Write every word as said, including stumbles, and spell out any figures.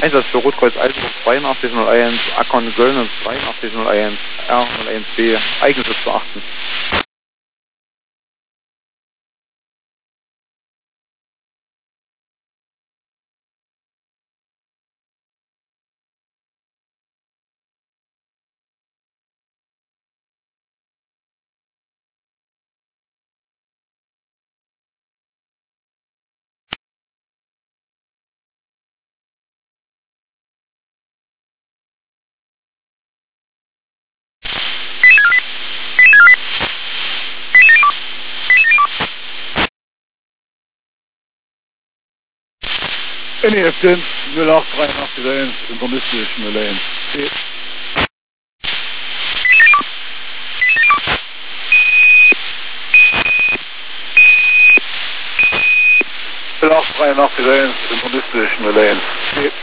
Einsatz für Rotkreuz Eisenburg zweiundachtzig null eins, Akkon Göllnitz dreiundachtzig null eins, R null eins B, Eigensitz zu achten. N E F fünf null acht dreiundachtzig eins, internistisch null eins. null acht dreiundachtzig eins, internistisch null eins.